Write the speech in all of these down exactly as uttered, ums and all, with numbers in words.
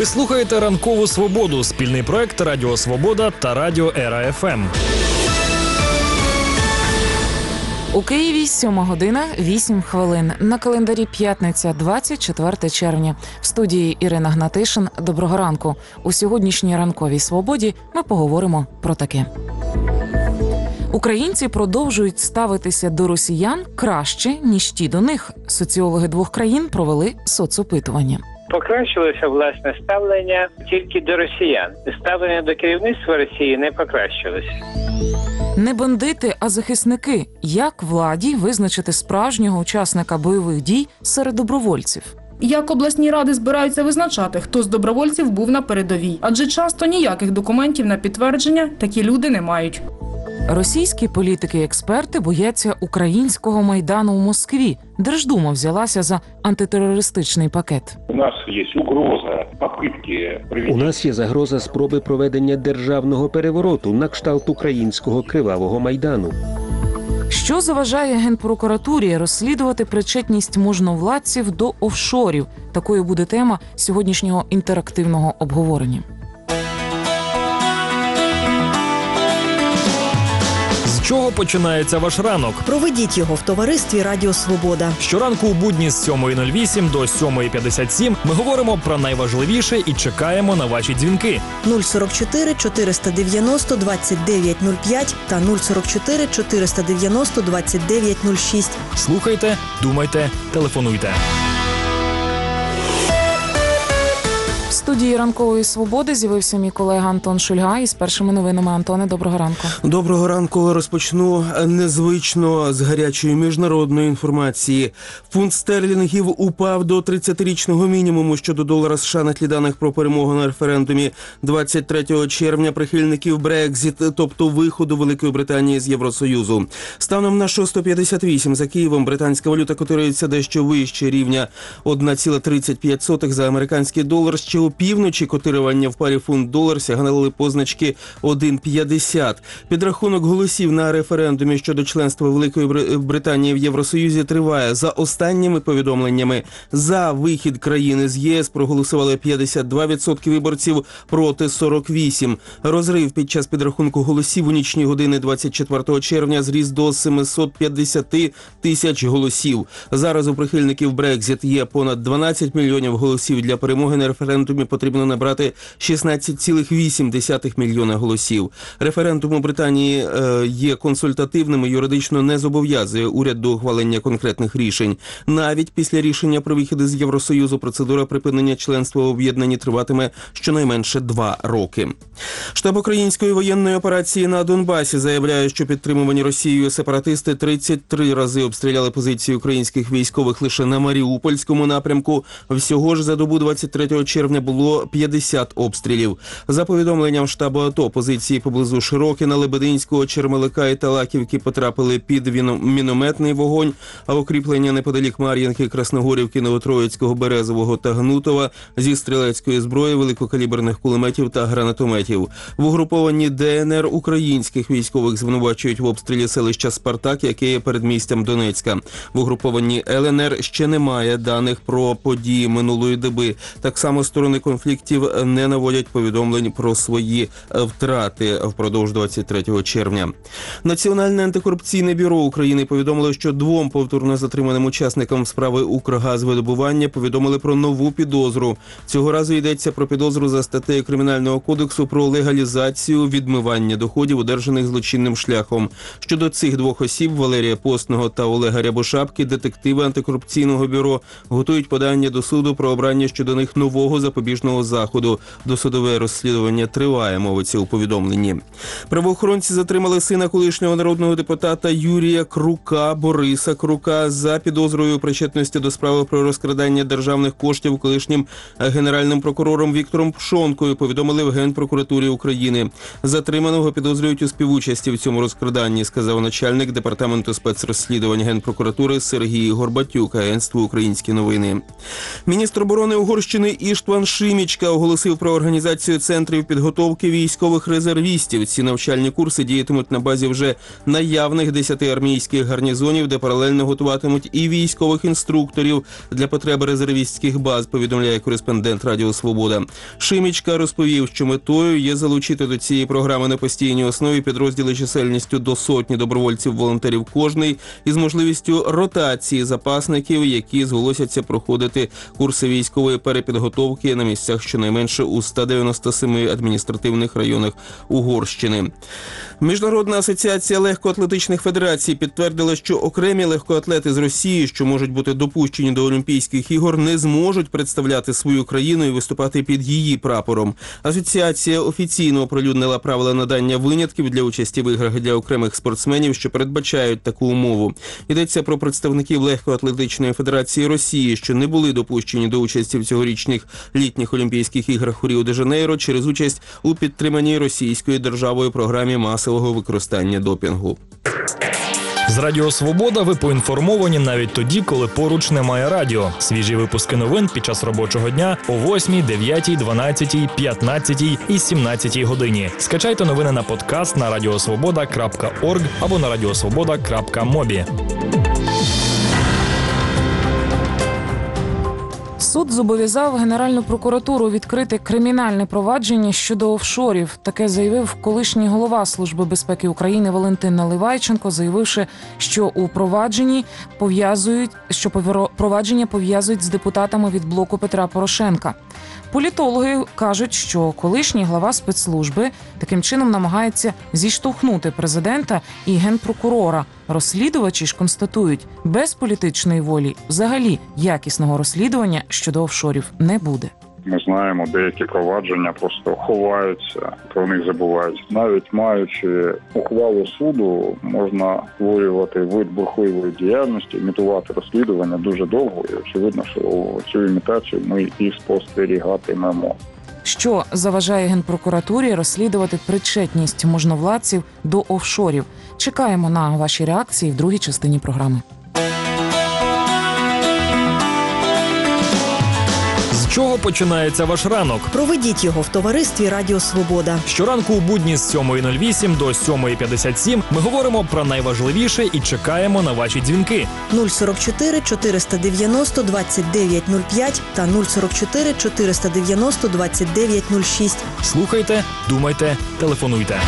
слухаєте «Ранкову свободу» – спільний проект Радіо Свобода та Радіо Ера Еф Ем. У Києві сьома година, вісім хвилин. На календарі п'ятниця, двадцять четверте червня. В студії Ірина Гнатишин. Доброго ранку. У сьогоднішній «Ранковій свободі» ми поговоримо про таке. Українці продовжують ставитися до росіян краще, ніж ті до них. Соціологи двох країн провели соцопитування. Покращилося, власне, ставлення тільки до росіян. Ставлення до керівництва Росії не покращилося. Не бандити, а захисники. Як владі визначити справжнього учасника бойових дій серед добровольців? Як обласні ради збираються визначати, хто з добровольців був на передовій? Адже часто ніяких документів на підтвердження такі люди не мають. Російські політики і експерти бояться українського Майдану у Москві. Держдума взялася за антитерористичний пакет. У нас є угроза попитки... У нас є загроза спроби проведення державного перевороту на кшталт українського кривавого Майдану. Що заважає Генпрокуратурі розслідувати причетність можновладців до офшорів? Такою буде тема сьогоднішнього інтерактивного обговорення. З чого починається ваш ранок? Проведіть його в товаристві Радіо Свобода. Щоранку у будні з сьомої нуль вісім до сьомої п'ятдесят сім ми говоримо про найважливіше і чекаємо на ваші дзвінки. нуль сорок чотири чотириста дев'яносто двадцять дев'ять нуль п'ять та нуль сорок чотири чотириста дев'яносто двадцять дев'ять нуль шість. Слухайте, думайте, телефонуйте. В студії «Ранкової свободи» з'явився мій колега Антон Шульга із першими новинами. Антоне, доброго ранку. Доброго ранку. Розпочну незвично з гарячої міжнародної інформації. Фунт стерлінгів упав до тридцятирічного мінімуму щодо долара США на тлі даних про перемогу на референдумі двадцять третього червня прихильників Брекзіт, тобто виходу Великої Британії з Євросоюзу. Станом на шосту п'ятдесят вісім за Києвом британська валюта котирується дещо вище рівня одна ціла тридцять п'ять сотих за американський долар. Ще у півночі котирування в парі фунт-долар сягнули позначки один п'ятдесят. Підрахунок голосів на референдумі щодо членства Великої Британії в Євросоюзі триває. За останніми повідомленнями, за вихід країни з ЄС проголосували п'ятдесят два відсотки виборців проти сорок вісім відсотків. Розрив під час підрахунку голосів у нічні години двадцять четвертого червня зріс до сімсот п'ятдесят тисяч голосів. Зараз у прихильників Брекзіт є понад дванадцять мільйонів голосів. Для перемоги на референдумі потрібно набрати шістнадцять цілих вісім десятих мільйона голосів. Референдум у Британії е, є консультативним і юридично не зобов'язує уряд до ухвалення конкретних рішень. Навіть після рішення про вихід із Євросоюзу процедура припинення членства в об'єднанні триватиме щонайменше два роки. Штаб української воєнної операції на Донбасі заявляє, що підтримувані Росією сепаратисти тридцять три рази обстріляли позиції українських військових лише на Маріупольському напрямку. Всього ж за добу двадцять третього червня було п'ятдесят обстрілів. За повідомленням штабу АТО, позиції поблизу Широкіна, Лебединського, Чермелика і Талаківки потрапили під мінометний вогонь, а укріплення неподалік Мар'їнки, Красногорівки, Новотроїцького, Березового та Гнутова зі стрілецької зброї, великокаліберних кулеметів та гранатометів. В угрупованні Де Ен Ер українських військових звинувачують в обстрілі селища Спартак, яке є передмістям Донецька. В угрупованні Ел Ен Ер ще немає даних про події минулої доби. Так само сторони конфліктів не наводять повідомлень про свої втрати впродовж двадцять третього червня. Національне антикорупційне бюро України повідомило, що двом повторно затриманим учасникам справи «Укргазвидобування» повідомили про нову підозру. Цього разу йдеться про підозру за статтею Кримінального кодексу про легалізацію відмивання доходів, одержаних злочинним шляхом. Щодо цих двох осіб, Валерія Постного та Олега Рябошапки, детективи антикорупційного бюро готують подання до суду про обрання щодо них нового запобіжного заходу. Досудове розслідування триває, мовиться у повідомленні. Правоохоронці затримали сина колишнього народного депутата Юрія Крука, Бориса Крука, за підозрою причетності до справи про розкрадання державних коштів колишнім генеральним прокурором Віктором Пшонкою, повідомили в Генпрокуратурі України. Затриманого підозрюють у співучасті в цьому розкраданні, сказав начальник департаменту спецрозслідувань Генпрокуратури Сергій Горбатюк агентству «Українські новини». Міністр оборони Угорщини Іштван Роман Шимічка оголосив про організацію центрів підготовки військових резервістів. Ці навчальні курси діятимуть на базі вже наявних десяти армійських гарнізонів, де паралельно готуватимуть і військових інструкторів для потреб резервістських баз, повідомляє кореспондент Радіо Свобода. Шимічка розповів, що метою є залучити до цієї програми на постійній основі підрозділи чисельністю до сотні добровольців-волонтерів кожний із можливістю ротації запасників, які зголосяться проходити курси військової перепідготовки на місцях щонайменше у ста дев'яноста семи адміністративних районах Угорщини. Міжнародна асоціація легкоатлетичних федерацій підтвердила, що окремі легкоатлети з Росії, що можуть бути допущені до Олімпійських ігор, не зможуть представляти свою країну і виступати під її прапором. Асоціація офіційно оприлюднила правила надання винятків для участі в іграх для окремих спортсменів, що передбачають таку умову. Йдеться про представників легкоатлетичної федерації Росії, що не були допущені до участі в цьогорічних літніх Олімпійських іграх у Ріо-де-Жанейро через участь у підтриманій російською державою програмі масового використання допінгу. З Радіо Свобода ви поінформовані навіть тоді, коли поруч немає радіо. Свіжі випуски новин під час робочого дня о восьмій, дев'ятій, дванадцятій, п'ятнадцятій і сімнадцятій годині. Скачайте новини на подкаст на радіосвобода крапка орг або на радіосвобода крапка мобі. Суд зобов'язав Генеральну прокуратуру відкрити кримінальне провадження щодо офшорів. Таке заявив колишній голова Служби безпеки України Валентин Наливайченко, заявивши, що у провадженні пов'язують, що провадження пов'язують з депутатами від блоку Петра Порошенка. Політологи кажуть, що колишній глава спецслужби таким чином намагається зіштовхнути президента і генпрокурора. Розслідувачі ж констатують, без політичної волі взагалі якісного розслідування щодо офшорів не буде. Ми знаємо, деякі провадження просто ховаються, про них забувають. Навіть маючи ухвалу суду, можна створювати вид бурхливої діяльності, імітувати розслідування дуже довго. І очевидно, що цю імітацію ми і спостерігатимемо. Що заважає Генпрокуратурі розслідувати причетність можновладців до офшорів? Чекаємо на ваші реакції в другій частині програми. З чого починається ваш ранок? Проведіть його в товаристві Радіо Свобода. Щоранку у будні з сьомої нуль вісім до сьомої п'ятдесят сім ми говоримо про найважливіше і чекаємо на ваші дзвінки. нуль сорок чотири чотириста дев'яносто двадцять дев'ять нуль п'ять та нуль сорок чотири чотириста дев'яносто двадцять дев'ять нуль шість. Слухайте, думайте, телефонуйте.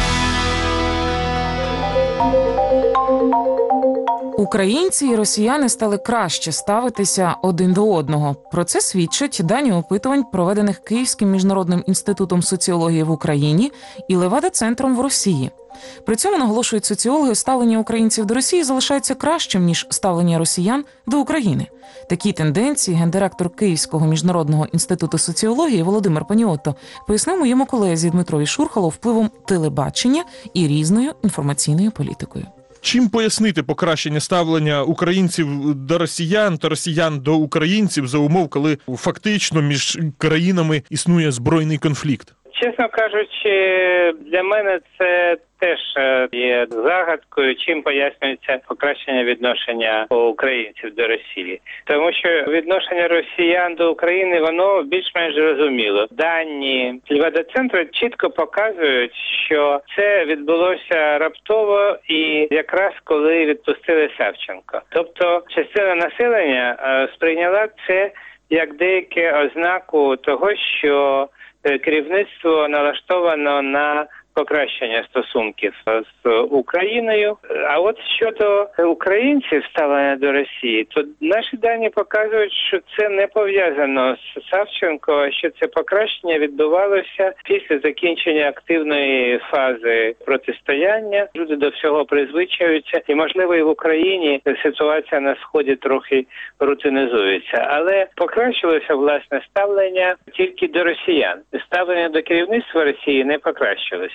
Українці і росіяни стали краще ставитися один до одного. Про це свідчать дані опитувань, проведених Київським міжнародним інститутом соціології в Україні і Левада-центром в Росії. При цьому, наголошують соціологи, ставлення українців до Росії залишається кращим, ніж ставлення росіян до України. Такі тенденції гендиректор Київського міжнародного інституту соціології Володимир Паніотто пояснив моєму колезі Дмитрові Шурхалу впливом телебачення і різною інформаційною політикою. Чим пояснити покращення ставлення українців до росіян та росіян до українців за умов, коли фактично між країнами існує збройний конфлікт? Чесно кажучи, для мене це теж є загадкою, чим пояснюється покращення відношення українців до Росії. Тому що відношення росіян до України, воно більш-менш зрозуміло. Дані Левада-центру чітко показують, що це відбулося раптово і якраз коли відпустили Савченко. Тобто частина населення сприйняла це як деяку ознаку того, що керівництво налаштовано на покращення стосунків з Україною. А от щодо українців ставлення до Росії, то наші дані показують, що це не пов'язано з Савченко, а що це покращення відбувалося після закінчення активної фази протистояння. Люди до всього призвичаються, і, можливо, і в Україні ситуація на Сході трохи рутинізується. Але покращилося, власне, ставлення тільки до росіян. Ставлення до керівництва Росії не покращилося.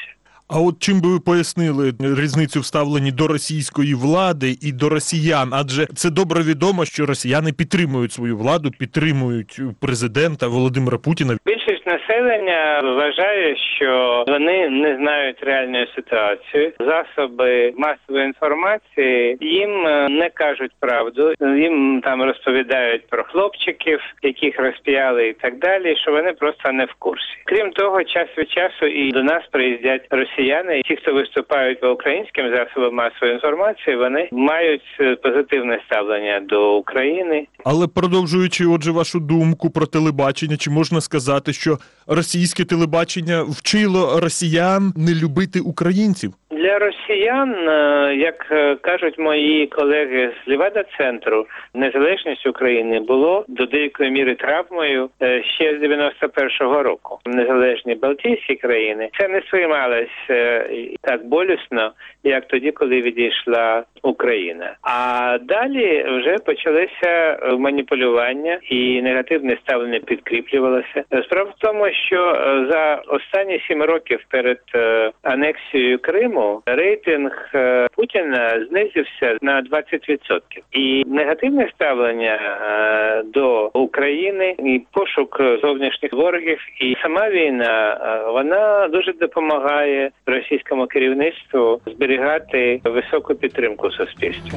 А от чим би ви пояснили різницю в ставленні до російської влади і до росіян? Адже це добре відомо, що росіяни підтримують свою владу, підтримують президента Володимира Путіна. Більшість населення вважає, що вони не знають реальної ситуації. Засоби масової інформації їм не кажуть правду. Їм там розповідають про хлопчиків, яких розп'яли і так далі, що вони просто не в курсі. Крім того, час від часу і до нас приїздять росіяни. Ті, хто виступають по українським засобам масової інформації, вони мають позитивне ставлення до України. Але продовжуючи, отже, вашу думку про телебачення, чи можна сказати, що російське телебачення вчило росіян не любити українців? Для росіян, як кажуть мої колеги з Левада-центру, незалежність України було до деякої міри травмою ще з дев'яносто першого року. Незалежні Балтійські країни це не сприймалось так болісно, як тоді, коли відійшла Україна. А далі вже почалися маніпулювання і негативне ставлення підкріплювалося. Справа в тому, що за останні сім років перед анексією Криму рейтинг Путіна знизився на двадцять відсотків. І негативне ставлення до України, і пошук зовнішніх ворогів, і сама війна, вона дуже допомагає російському керівництву зберігати високу підтримку в суспільстві.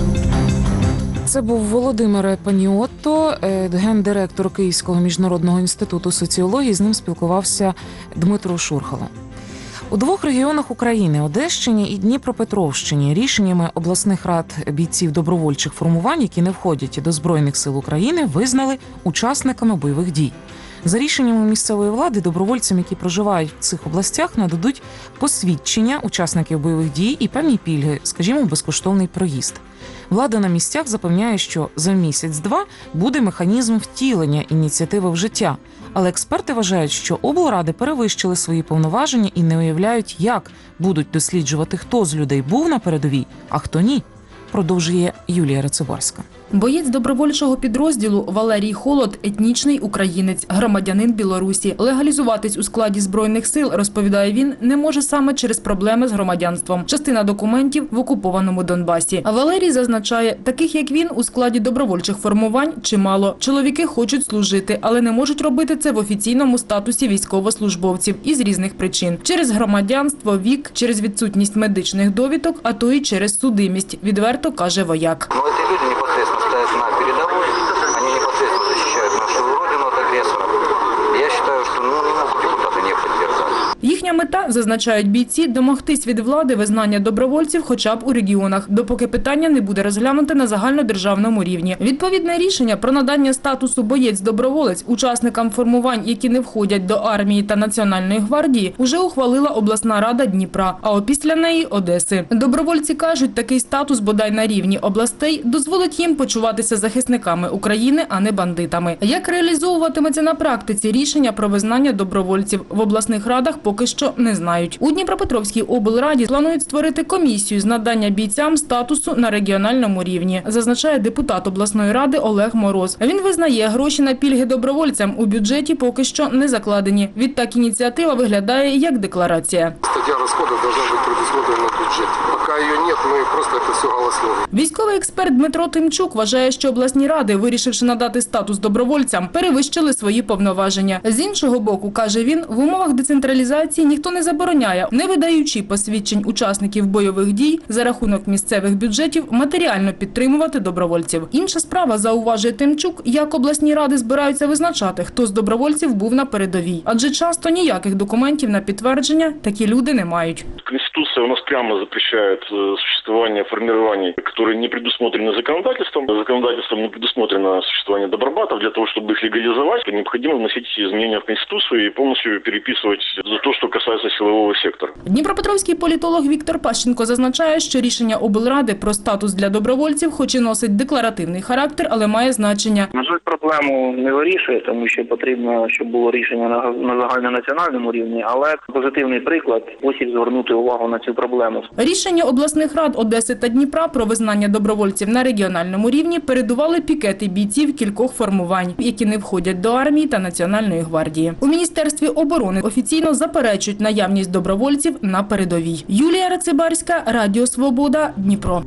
Це був Володимир Паніотто, гендиректор Київського міжнародного інституту соціології. З ним спілкувався Дмитро Шурхало. У двох регіонах України – Одещині і Дніпропетровщині – рішеннями обласних рад бійців добровольчих формувань, які не входять до Збройних сил України, визнали учасниками бойових дій. За рішеннями місцевої влади добровольцям, які проживають в цих областях, нададуть посвідчення учасників бойових дій і певні пільги, скажімо, безкоштовний проїзд. Влада на місцях запевняє, що за місяць-два буде механізм втілення ініціативи в життя. Але експерти вважають, що облради перевищили свої повноваження і не уявляють, як будуть досліджувати, хто з людей був на передовій, а хто ні. Продовжує Юлія Рациборська. Боєць добровольчого підрозділу Валерій Холод – етнічний українець, громадянин Білорусі. Легалізуватись у складі Збройних сил, розповідає він, не може саме через проблеми з громадянством. Частина документів в окупованому Донбасі. А Валерій зазначає, таких як він у складі добровольчих формувань чимало. Чоловіки хочуть служити, але не можуть робити це в офіційному статусі військовослужбовців із різних причин. Через громадянство, вік, через відсутність медичних довідок, а то й через судимість, відверто каже вояк. Стоят на передовой, они непосредственно защищают нашу родину от агрессора. Я считаю, что ну, не могут депутаты не поддержать. Їхня мета, зазначають бійці, домогтись від влади визнання добровольців хоча б у регіонах, допоки питання не буде розглянуте на загальнодержавному рівні. Відповідне рішення про надання статусу боєць-доброволець учасникам формувань, які не входять до армії та Національної гвардії, уже ухвалила обласна рада Дніпра, а опісля неї – Одеси. Добровольці кажуть, такий статус бодай на рівні областей дозволить їм почуватися захисниками України, а не бандитами. Як реалізовуватиметься на практиці рішення про визнання добровольців в обласних радах поки що не знають. У Дніпропетровській облраді планують створити комісію з надання бійцям статусу на регіональному рівні, зазначає депутат обласної ради Олег Мороз. Він визнає, гроші на пільги добровольцям у бюджеті поки що не закладені. Відтак ініціатива виглядає як декларація. Стаття розходів повинна бути предусмотрена в бюджеті. Поки її немає, ми просто це все голосно. Військовий експерт Дмитро Тимчук вважає, що обласні ради, вирішивши надати статус добровольцям, перевищили свої повноваження. З іншого боку, каже він, в умовах децентралізації ніхто не забороняє, не видаючи посвідчень учасників бойових дій за рахунок місцевих бюджетів, матеріально підтримувати добровольців. Інша справа, зауважує Тимчук, як обласні ради збираються визначати, хто з добровольців був на передовій. Адже часто ніяких документів на підтвердження такі люди не мають. Конституция у нас прямо запрещает существование формирований, которые не предусмотрены законодательством. Законодательством не предусмотрено существование добробатов. Для того, чтобы их легализовать, необходимо вносить изменения в Конституцию и полностью переписывать за то, что касается силового сектора. Дніпропетровський політолог Віктор Пащенко зазначає, що рішення облради про статус для добровольців хоч і носить декларативний характер, але має значення. На жаль, проблему не вирішує, тому що потрібно, щоб було рішення на, на загальнонаціональному рівні, але позитивний приклад, спосіб звернути увагу увагу на цю проблему. Рішення обласних рад Одеси та Дніпра про визнання добровольців на регіональному рівні передували пікети бійців кількох формувань, які не входять до армії та Національної гвардії. У Міністерстві оборони офіційно заперечують наявність добровольців на передовій. Юлія Рацибарська, Радіо Свобода, Дніпро.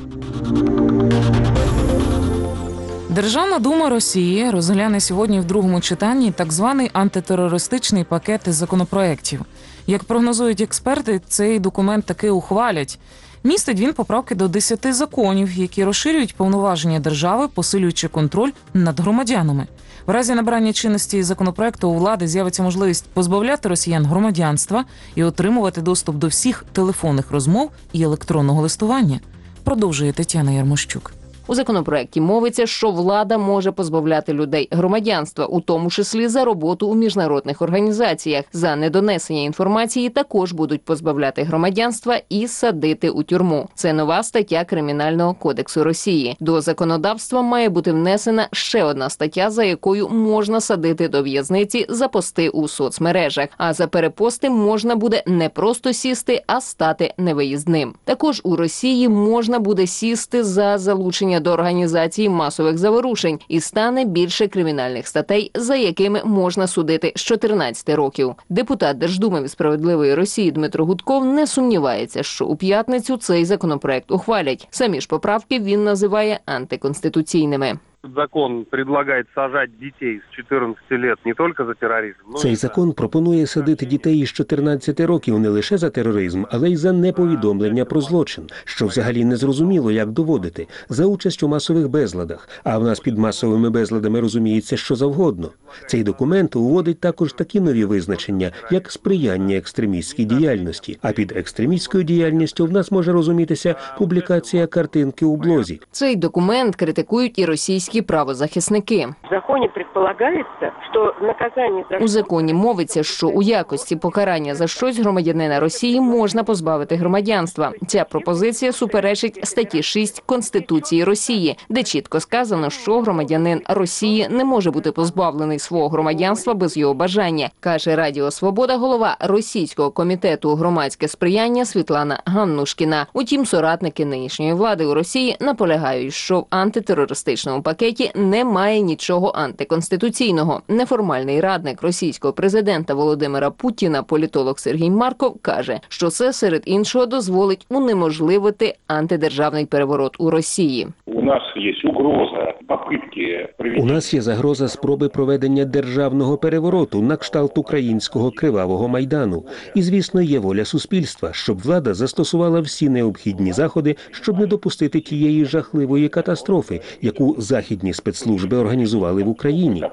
Державна дума Росії розгляне сьогодні в другому читанні так званий антитерористичний пакет із законопроєктів. Як прогнозують експерти, цей документ таки ухвалять. Містить він поправки до десяти законів, які розширюють повноваження держави, посилюючи контроль над громадянами. В разі набрання чинності законопроекту у влади з'явиться можливість позбавляти росіян громадянства і отримувати доступ до всіх телефонних розмов і електронного листування. Продовжує Тетяна Ярмощук. У законопроекті мовиться, що влада може позбавляти людей громадянства, у тому числі за роботу у міжнародних організаціях. За недонесення інформації також будуть позбавляти громадянства і садити у тюрму. Це нова стаття Кримінального кодексу Росії. До законодавства має бути внесена ще одна стаття, за якою можна садити до в'язниці за пости у соцмережах. А за перепости можна буде не просто сісти, а стати невиїзним. Також у Росії можна буде сісти за залучення до організації масових заворушень і стане більше кримінальних статей, за якими можна судити з чотирнадцяти років. Депутат Держдуми від «Справедливої Росії» Дмитро Гудков не сумнівається, що у п'ятницю цей законопроект ухвалять. Самі ж поправки він називає антиконституційними. Закон предлагає сажати дітей з чотирнадцяти років не тільки за тероризм. Цей закон пропонує садити дітей із чотирнадцяти років не лише за тероризм, але й за неповідомлення про злочин, що взагалі не зрозуміло, як доводити, за участь у масових безладах. А в нас під масовими безладами розуміється що завгодно. Цей документ уводить також такі нові визначення, як сприяння екстремістській діяльності. А під екстремістською діяльністю в нас може розумітися публікація картинки у блозі. Цей документ критикують і російські правозахисники. В законі предполагається, що наказання за... У законі мовиться, що у якості покарання за щось громадянина Росії можна позбавити громадянства. Ця пропозиція суперечить статті шість Конституції Росії, де чітко сказано, що громадянин Росії не може бути позбавлений свого громадянства без його бажання, каже Радіо Свобода голова Російського комітету «Громадське сприяння» Світлана Ганнушкіна. Утім, соратники нинішньої влади у Росії наполягають, що в антитерористичному пакеті немає нічого антиконституційного. Неформальний радник російського президента Володимира Путіна, політолог Сергій Марков, каже, що це, серед іншого, дозволить унеможливити антидержавний переворот у Росії. У нас є угроза попитки... У нас є загроза спроби проведення державного перевороту на кшталт українського кривавого Майдану. І, звісно, є воля суспільства, щоб влада застосувала всі необхідні заходи, щоб не допустити тієї жахливої катастрофи, яку західні спецслужби організували в Україні.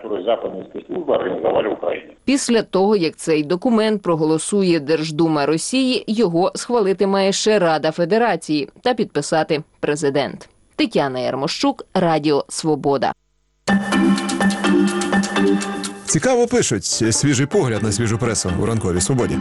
Після того, як цей документ проголосує Держдума Росії, його схвалити має ще Рада Федерації та підписати президент. Тетяна Ярмощук, Радіо Свобода. Цікаво пишуть. Свіжий погляд на свіжу пресу у ранковій свободі.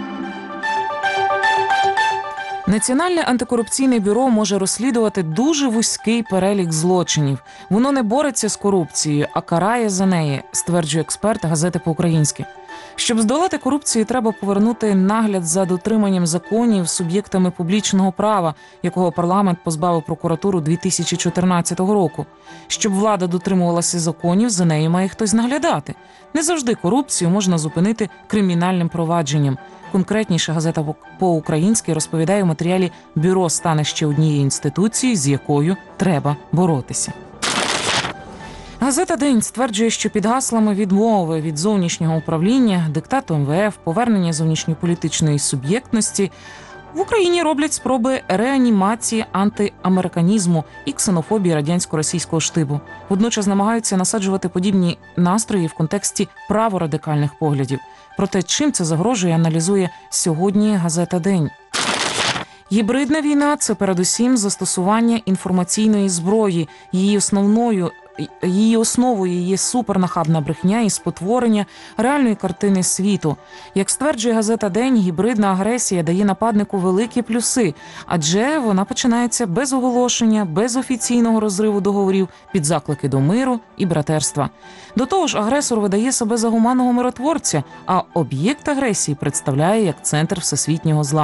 Національне антикорупційне бюро може розслідувати дуже вузький перелік злочинів. Воно не бореться з корупцією, а карає за неї, стверджує експерт газети «По-українськи». Щоб здолати корупцію, треба повернути нагляд за дотриманням законів суб'єктами публічного права, якого парламент позбавив прокуратуру дві тисячі чотирнадцятого року. Щоб влада дотримувалася законів, за нею має хтось наглядати. Не завжди корупцію можна зупинити кримінальним провадженням. Конкретніше газета «По-українськи» розповідає у матеріалі «Бюро стане ще однією інституцією, з якою треба боротися». Газета «День» стверджує, що під гаслами відмови від зовнішнього управління, диктату ем ве еф, повернення зовнішньополітичної суб'єктності в Україні роблять спроби реанімації антиамериканізму і ксенофобії радянсько-російського штибу. Водночас намагаються насаджувати подібні настрої в контексті праворадикальних поглядів. Проте, чим це загрожує, аналізує сьогодні газета «День». Гібридна війна – це передусім застосування інформаційної зброї. Її основною Її основою є супернахабна брехня і спотворення реальної картини світу. Як стверджує газета «День», гібридна агресія дає нападнику великі плюси, адже вона починається без оголошення, без офіційного розриву договорів, під заклики до миру і братерства. До того ж, агресор видає себе за гуманного миротворця, а об'єкт агресії представляє як центр всесвітнього зла.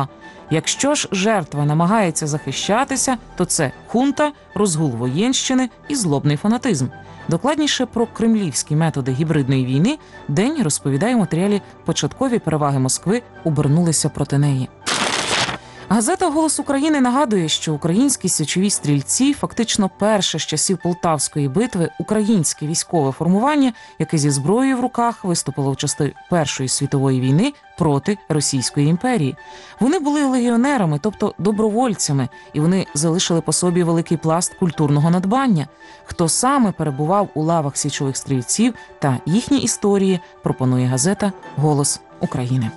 Якщо ж жертва намагається захищатися, то це хунта, розгул воєнщини і злобний фанатизм. Докладніше про кремлівські методи гібридної війни «День» розповідає у матеріалі «Початкові переваги Москви обернулися проти неї». Газета «Голос України» нагадує, що українські січові стрільці – фактично перше з часів Полтавської битви українське військове формування, яке зі зброєю в руках виступило в часи Першої світової війни проти Російської імперії. Вони були легіонерами, тобто добровольцями, і вони залишили по собі великий пласт культурного надбання. Хто саме перебував у лавах січових стрільців та їхні історії, пропонує газета «Голос України».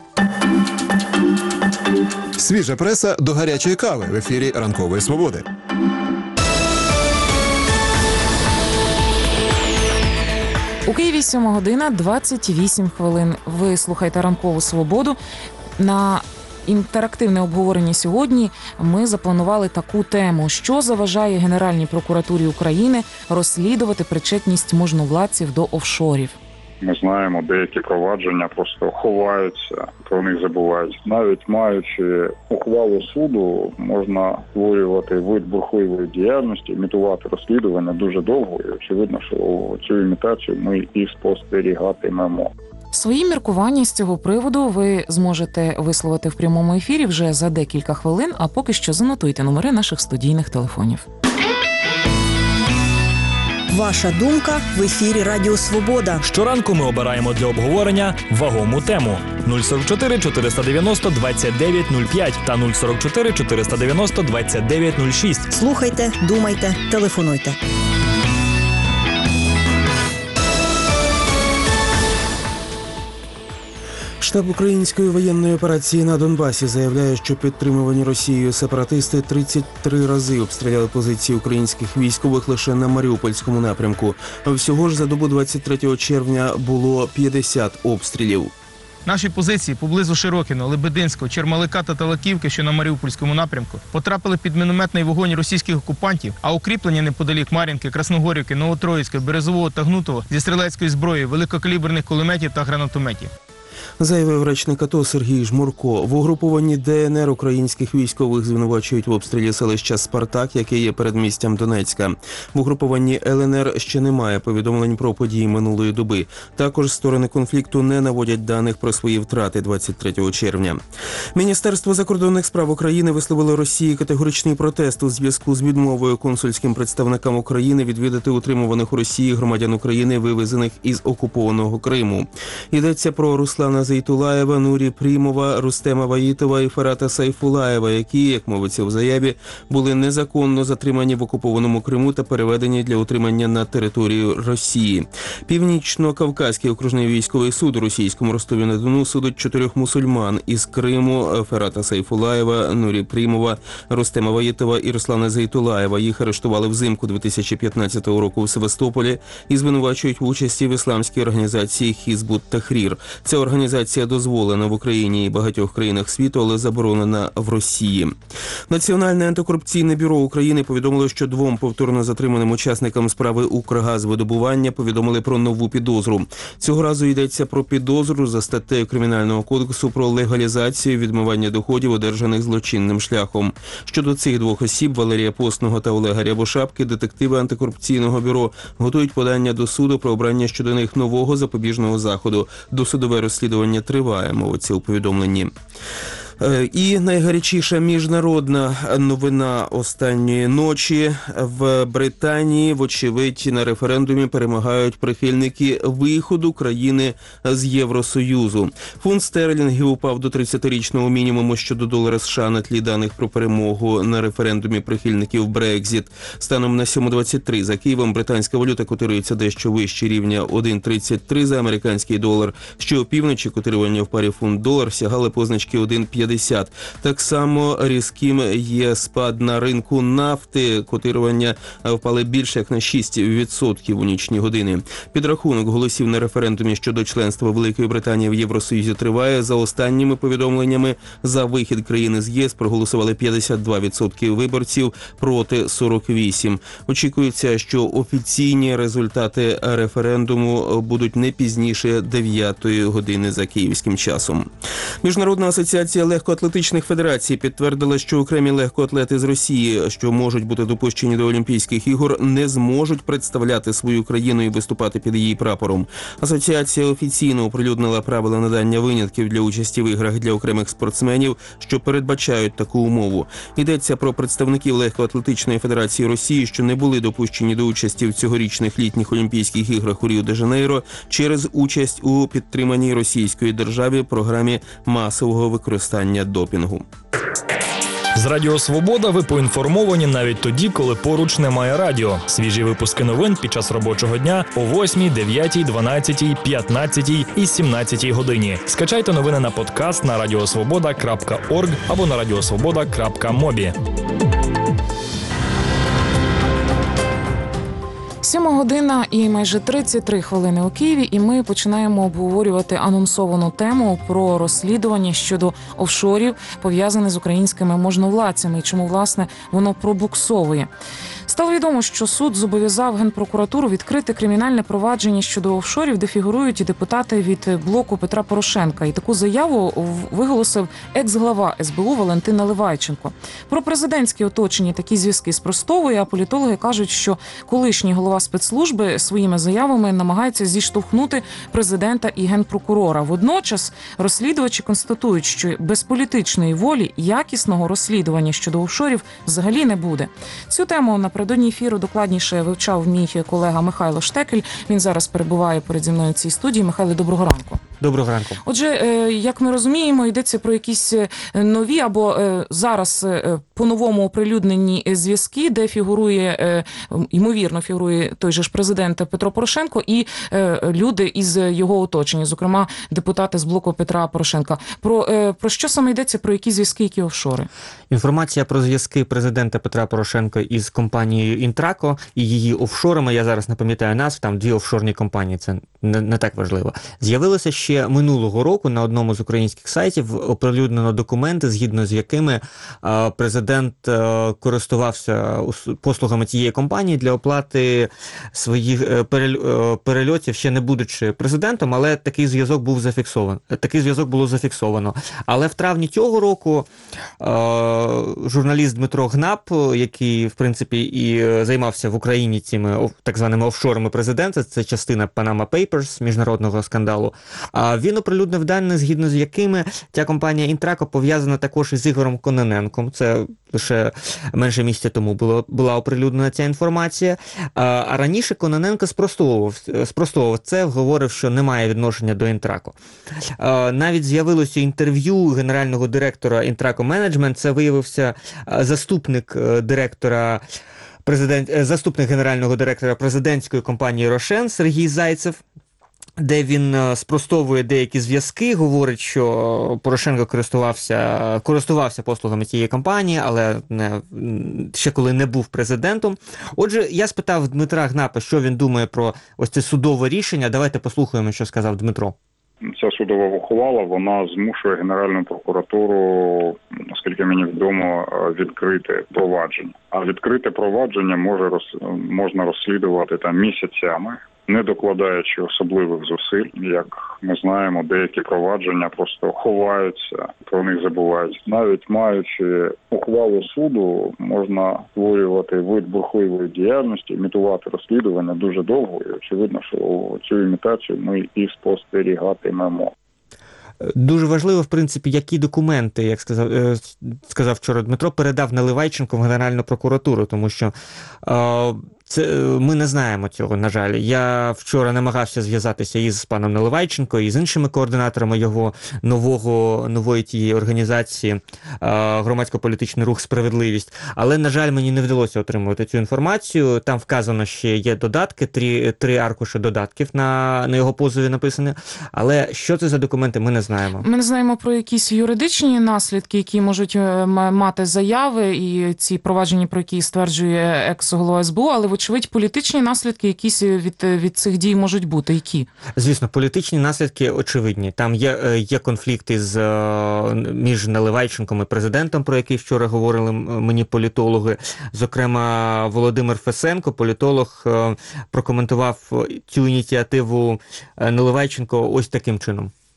Свіжа преса до гарячої кави в ефірі «Ранкової свободи». У Києві сьома година двадцять вісім хвилин. Ви слухаєте «Ранкову свободу». На інтерактивне обговорення сьогодні ми запланували таку тему: що заважає Генеральній прокуратурі України розслідувати причетність можновладців до офшорів. Ми знаємо, деякі провадження просто ховаються, про них забувають. Навіть маючи ухвалу суду, можна створювати вид бурхливої діяльності, імітувати розслідування дуже довго. І очевидно, що цю імітацію ми і спостерігатимемо. Свої міркування з цього приводу ви зможете висловити в прямому ефірі вже за декілька хвилин, а поки що занотуйте номери наших студійних телефонів. Ваша думка в ефірі Радіо Свобода. Щоранку ми обираємо для обговорення вагому тему. нуль сорок чотири чотириста дев'яносто двадцять дев'ять нуль п'ять та нуль сорок чотири чотириста дев'яносто двадцять дев'ять нуль шість. Слухайте, думайте, телефонуйте. Штаб української воєнної операції на Донбасі заявляє, що підтримувані Росією сепаратисти тридцять три рази обстріляли позиції українських військових лише на Маріупольському напрямку. Всього ж за добу двадцять третього червня було п'ятдесят обстрілів. Наші позиції поблизу Широкіно, Лебединського, Чермалика та Талаківки, що на Маріупольському напрямку, потрапили під мінометний вогонь російських окупантів, а укріплення неподалік Мар'їнки, Красногорівки, Новотроїцька, Березового та Гнутого зі стрілецької зброї, великокаліберних кулеметів та гранатометів. Заявив речник АТО Сергій Жмурко. В угрупованні ДНР українських військових звинувачують в обстрілі селища Спартак, яке є передмістям Донецька. В угрупованні ЛНР ще немає повідомлень про події минулої доби. Також сторони конфлікту не наводять даних про свої втрати двадцять третього червня. Міністерство закордонних справ України висловило Росії категоричний протест у зв'язку з відмовою консульським представникам України відвідати утримуваних у Росії громадян України, вивезених із окупованого Криму. Йдеться про Руслана Зейтулаєва, Нурі Прімова, Рустема Ваїтова і Фарата Сайфулаєва, які, як мовиться в заяві, були незаконно затримані в окупованому Криму та переведені для утримання на територію Росії. Північно-Кавказький окружний військовий суд у російському Ростові-на-Дону судить чотирьох мусульман із Криму: Фарата Сайфулаєва, Нурі Прімова, Рустема Ваїтова і Руслана Зейтулаєва. Їх арештували взимку дві тисячі п'ятнадцятого року в Севастополі і звинувачують в участі в ісламській організації Хізбут Тахрір. Ця організація дозволена в Україні і багатьох країнах світу, але заборонена в Росії. Національне антикорупційне бюро України повідомило, що двом повторно затриманим учасникам справи «Укргазвидобування» повідомили про нову підозру. Цього разу йдеться про підозру за статтею Кримінального кодексу про легалізацію відмивання доходів, одержаних злочинним шляхом. Щодо цих двох осіб, Валерія Постного та Олега Рябошапки, детективи антикорупційного бюро готують подання до суду про обрання щодо них нового запобіжного заходу. Досудове розслідування триває, мовиться у повідомленні. І найгарячіша міжнародна новина останньої ночі. В Британії, вочевидь, на референдумі перемагають прихильники виходу країни з Євросоюзу. Фунт стерлінгів упав до тридцятирічного мінімуму щодо долара США на тлі даних про перемогу на референдумі прихильників Брекзіт. Станом на сьома двадцять три за Києвом британська валюта котирується дещо вище рівня один тридцять три за американський долар. Що опівночі котирування в парі фунт-долар сягали позначки один п'ятдесят. Так само різким є спад на ринку нафти. Котирування впали більше як на шість відсотків у нічні години. Підрахунок голосів на референдумі щодо членства Великої Британії в Євросоюзі триває. За останніми повідомленнями, за вихід країни з ЄС проголосували п'ятдесят два відсотки виборців проти сорок вісім. Очікується, що офіційні результати референдуму будуть не пізніше дев'ятої години за київським часом. Міжнародна асоціація легких легкоатлетичних федерацій підтвердила, що окремі легкоатлети з Росії, що можуть бути допущені до Олімпійських ігор, не зможуть представляти свою країну і виступати під її прапором. Асоціація офіційно оприлюднила правила надання винятків для участі в іграх для окремих спортсменів, що передбачають таку умову. Йдеться про представників легкоатлетичної федерації Росії, що не були допущені до участі в цьогорічних літніх Олімпійських іграх у Ріо-де-Жанейро через участь у підтриманій російської державі програмі масового використання допінгу. З Радіо Свобода ви поінформовані навіть тоді, коли поруч немає радіо. Свіжі випуски новин під час робочого дня о восьмій, дев'ятій, дванадцятій, п'ятнадцятій і сімнадцятій годині. Скачайте новини на подкаст на радіосвобода крапка орг або на радіосвобода крапка мобі. Сьома година і майже тридцять три хвилини у Києві, і ми починаємо обговорювати анонсовану тему про розслідування щодо офшорів, пов'язаних з українськими можновладцями, і чому, власне, воно пробуксовує. Стало відомо, що суд зобов'язав Генпрокуратуру відкрити кримінальне провадження щодо офшорів, де фігурують і депутати від блоку Петра Порошенка. І таку заяву виголосив екс-глава ес бе у Валентин Наливайченко. Про президентське оточення такі зв'язки спростовує, а політологи кажуть, що колишній голова спецслужби своїми заявами намагається зіштовхнути президента і генпрокурора. Водночас розслідувачі констатують, що без політичної волі якісного розслідування щодо офшорів взагалі не буде. Цю тему напередодні ефіру докладніше вивчав мій колега Михайло Штекель. Він зараз перебуває перед зі мною в цій студії. Михайло, доброго ранку. Доброго ранку. Отже, як ми розуміємо, йдеться про якісь нові або зараз по-новому оприлюднені зв'язки, де фігурує, ймовірно, фігурує той же ж президент Петро Порошенко і люди із його оточення, зокрема депутати з блоку Петра Порошенка. Про, про що саме йдеться, про які зв'язки, які офшори? Інформація про зв'язки президента Петра Порошенка із компанією Інтрако і її офшорами, я зараз не пам'ятаю назв, там дві офшорні компанії, це не, не так важливо. З'явилося ще минулого року на одному з українських сайтів оприлюднено документи, згідно з якими е, президент е, користувався послугами цієї компанії для оплати своїх е, перельотів, ще не будучи президентом, але такий зв'язок був зафіксований. Такий зв'язок було зафіксовано. Але в травні цього року е, журналіст Дмитро Гнап, який, в принципі, і займався в Україні цими так званими офшорами президента, це частина Panama Papers, міжнародного скандалу, він оприлюднив дані, згідно з якими ця компанія Інтрако пов'язана також із Ігорем Кононенком. Це лише менше місяця тому було, була оприлюднена ця інформація. А раніше Кононенко спростовував, спростовував це, говорив, що немає відношення до Інтрако. Навіть з'явилося інтерв'ю генерального директора Інтрако Менеджмент. Це виявився заступник директора Президент, заступник генерального директора президентської компанії «Рошен» Сергій Зайцев, де він спростовує деякі зв'язки, говорить, що Порошенко користувався, користувався послугами цієї компанії, але не, ще коли не був президентом. Отже, я спитав Дмитра Гнапа, що він думає про ось це судове рішення. Давайте послухаємо, що сказав Дмитро. Ця судова ухвала, вона змушує Генеральну прокуратуру, наскільки мені відомо, відкрити провадження. А відкрите провадження може роз, можна розслідувати там місяцями, не докладаючи особливих зусиль. Як ми знаємо, деякі провадження просто ховаються, про них забувають. Навіть маючи ухвалу суду, можна створювати вид бурхливої діяльності, імітувати розслідування дуже довго. І очевидно, що цю імітацію ми і спостерігатимемо. Дуже важливо, в принципі, які документи, як сказав, сказав вчора Дмитро, передав Наливайченко в Генеральну прокуратуру, тому що е, це, ми не знаємо цього, на жаль. Я вчора намагався зв'язатися із паном Наливайченко, і з іншими координаторами його нового, нової тієї організації е, «Громадсько-політичний рух «Справедливість», але, на жаль, мені не вдалося отримувати цю інформацію. Там вказано, що є додатки, три, три аркуші додатків на, на його позові написані, але що це за документи, ми не знаємо. Ми не знаємо про якісь юридичні наслідки, які можуть мати заяви, і ці провадження, про які стверджує екс-голова ес бе у, але, вочевидь, політичні наслідки якісь від, від цих дій можуть бути. Які? Звісно, політичні наслідки очевидні. Там є, є конфлікти з, між Наливайченком і президентом, про який вчора говорили мені політологи. Зокрема, Володимир Фесенко, політолог, прокоментував цю ініціативу Наливайченко ось таким чином.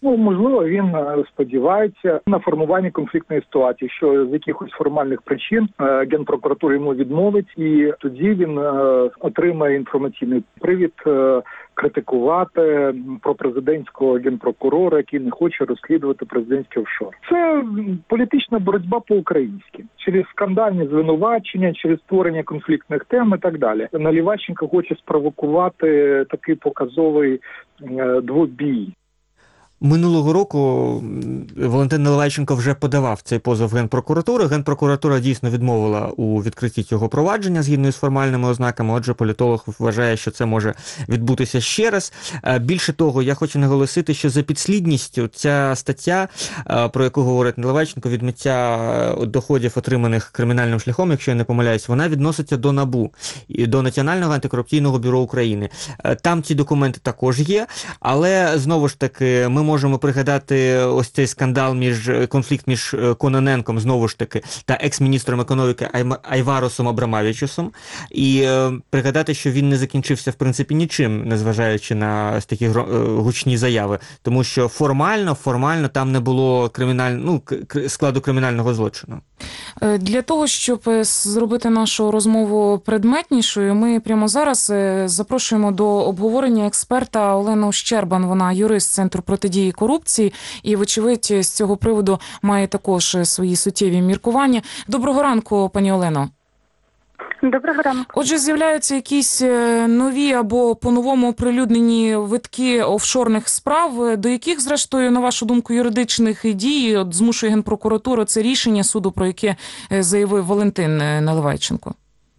Ну, можливо, він е, сподівається на формування конфліктної ситуації, що з якихось формальних причин е, Генпрокуратура йому відмовить, і тоді він е, отримає інформаційний привід е, критикувати пропрезидентського генпрокурора, який не хоче розслідувати президентський офшор. Це політична боротьба по-українськи. Через скандальні звинувачення, через створення конфліктних тем і так далі. Наливайченко хоче спровокувати такий показовий е, двобій. Минулого року Валентин Наливайченко вже подавав цей позов в Генпрокуратуру. Генпрокуратура дійсно відмовила у відкритті цього провадження згідно з формальними ознаками. Отже, політолог вважає, що це може відбутися ще раз. Більше того, я хочу наголосити, що за підслідністю ця стаття, про яку говорить Наливайченко, відмиття доходів, отриманих кримінальним шляхом, якщо я не помиляюсь, вона відноситься до НАБУ, до Національного антикорупційного бюро України. Там ці документи також є, але знову ж таки ми можемо пригадати ось цей скандал між конфлікт між Кононенком, знову ж таки, та екс-міністром економіки Айваросом Абрамавічусом, і е, пригадати, що він не закінчився в принципі нічим, незважаючи на ось такі гучні заяви, тому що формально, формально там не було криміналь... ну, складу кримінального злочину. Для того, щоб зробити нашу розмову предметнішою, ми прямо зараз запрошуємо до обговорення експерта Олену Щербан. Вона юрист Центру протидії корупції і, вочевидь, з цього приводу має також свої суттєві міркування. Доброго ранку, пані Олено. Доброго ранку. Отже, з'являються якісь нові або по-новому оприлюднені витки офшорних справ, до яких, зрештою, на вашу думку, юридичних дій от, змушує Генпрокуратура це рішення суду, про яке заявив Валентин Наливайченко?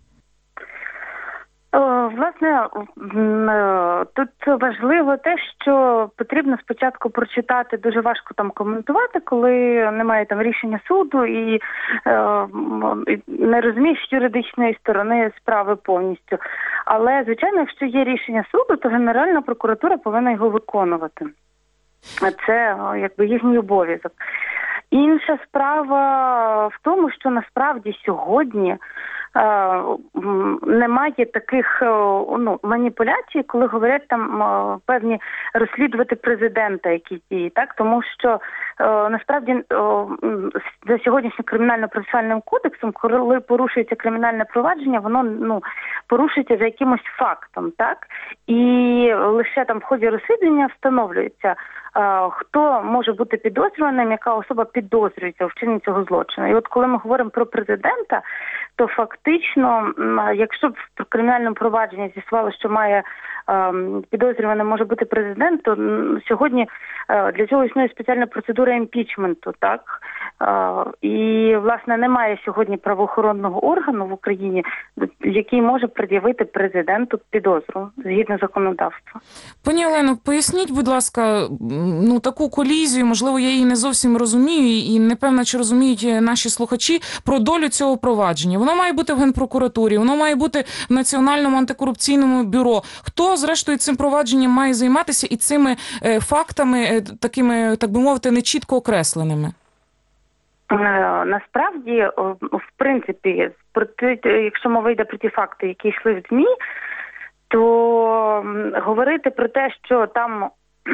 Власне, тут важливо те, що потрібно спочатку прочитати, дуже важко там коментувати, коли немає там рішення суду і е, не розумієш юридичної сторони справи повністю. Але, звичайно, якщо є рішення суду, то Генеральна прокуратура повинна його виконувати. Це якби їхній обов'язок. Інша справа в тому, що насправді сьогодні немає таких ну, маніпуляцій, коли говорять там певні розслідувати президента якісь дії, так? Тому що насправді за сьогоднішнім кримінально-процесуальним кодексом, коли порушується кримінальне провадження, воно ну, порушується за якимось фактом, так? І лише там в ході розслідування встановлюється, хто може бути підозрюваним, яка особа підозрюється у вчиненні цього злочину. І от коли ми говоримо про президента, то фактично, якщо б в кримінальному провадженні з'ясувалося, що має підозрюваним може бути президент, то сьогодні для цього існує спеціальна процедура імпічменту, так? І, власне, немає сьогодні правоохоронного органу в Україні, який може пред'явити президенту підозру згідно законодавства. Пані Олено, поясніть, будь ласка, ну таку колізію, можливо, я її не зовсім розумію і не певна, чи розуміють наші слухачі про долю цього провадження. Воно має бути в Генпрокуратурі, воно має бути в Національному антикорупційному бюро. Хто, зрештою, цим провадженням має займатися і цими е, фактами, е, такими, так би мовити, нечітко окресленими? Насправді, в принципі, якщо мова йде про ті факти, які йшли в ЗМІ, то говорити про те, що там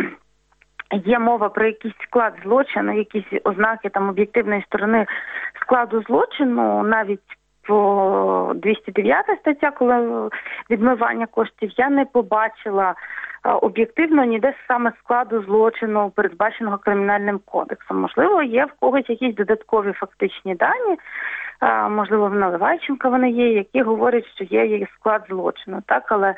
є мова про якийсь склад злочину, якісь ознаки там об'єктивної сторони складу злочину, навіть по двісті дев'ята стаття, коли відмивання коштів, я не побачила об'єктивно ніде саме складу злочину, передбаченого Кримінальним кодексом. Можливо, є в когось якісь додаткові фактичні дані, можливо, в Наливайченка вони є, які говорять, що є склад злочину. Так, але,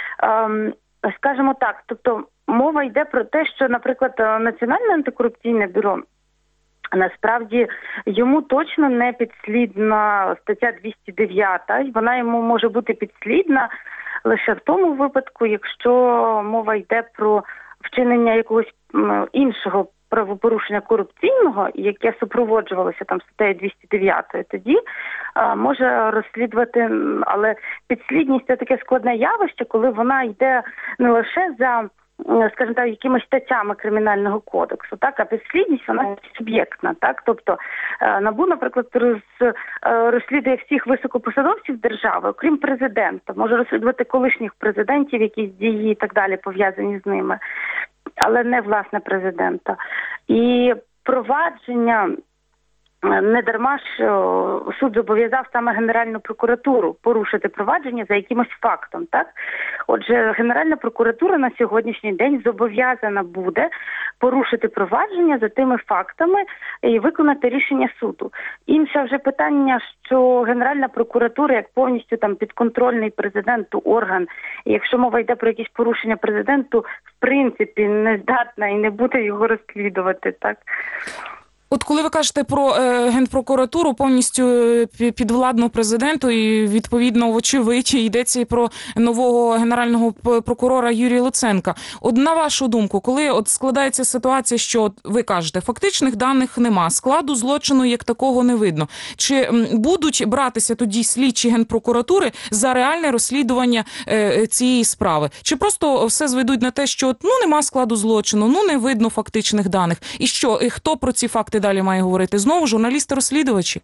скажімо так, тобто мова йде про те, що, наприклад, Національне антикорупційне бюро, насправді, йому точно не підслідна стаття двісті дев'ята, вона йому може бути підслідна лише в тому випадку, якщо мова йде про вчинення якогось іншого правопорушення корупційного, яке супроводжувалося там статтею двісті дев'ятою, тоді а, може розслідувати, але підслідність – це таке складне явище, коли вона йде не лише за, скажімо так, якимись статтями Кримінального кодексу, так, а підслідність, вона суб'єктна, так, тобто НАБУ, наприклад, роз, розслідує всіх високопосадовців держави, окрім президента, може розслідувати колишніх президентів, якісь дії і так далі пов'язані з ними. але не власне президента. І провадження, не дарма ж суд зобов'язав саме Генеральну прокуратуру порушити провадження за якимось фактом, так? Отже, Генеральна прокуратура на сьогоднішній день зобов'язана буде порушити провадження за тими фактами і виконати рішення суду. Інше вже питання, що Генеральна прокуратура, як повністю там підконтрольний президенту орган, і якщо мова йде про якісь порушення президенту, в принципі, не здатна і не буде його розслідувати, так? От коли ви кажете про е, Генпрокуратуру, повністю підвладну президенту, і відповідно, вочевидь, йдеться і про нового генерального прокурора Юрія Луценка. От на вашу думку, коли от складається ситуація, що от, ви кажете, фактичних даних нема, складу злочину як такого не видно, чи м, будуть братися тоді слідчі Генпрокуратури за реальне розслідування е, цієї справи? Чи просто все зведуть на те, що ну нема складу злочину, ну не видно фактичних даних? І що, і хто про ці факти далі має говорити? Знову журналісти-розслідувачі?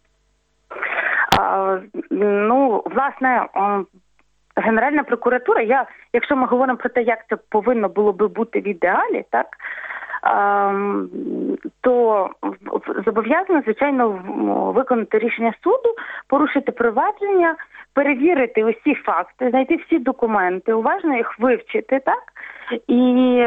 А, ну, власне, Генеральна прокуратура, я, якщо ми говоримо про те, як це повинно було би бути в ідеалі, так, а, то зобов'язано, звичайно, виконати рішення суду, порушити провадження, перевірити усі факти, знайти всі документи, уважно їх вивчити, так? І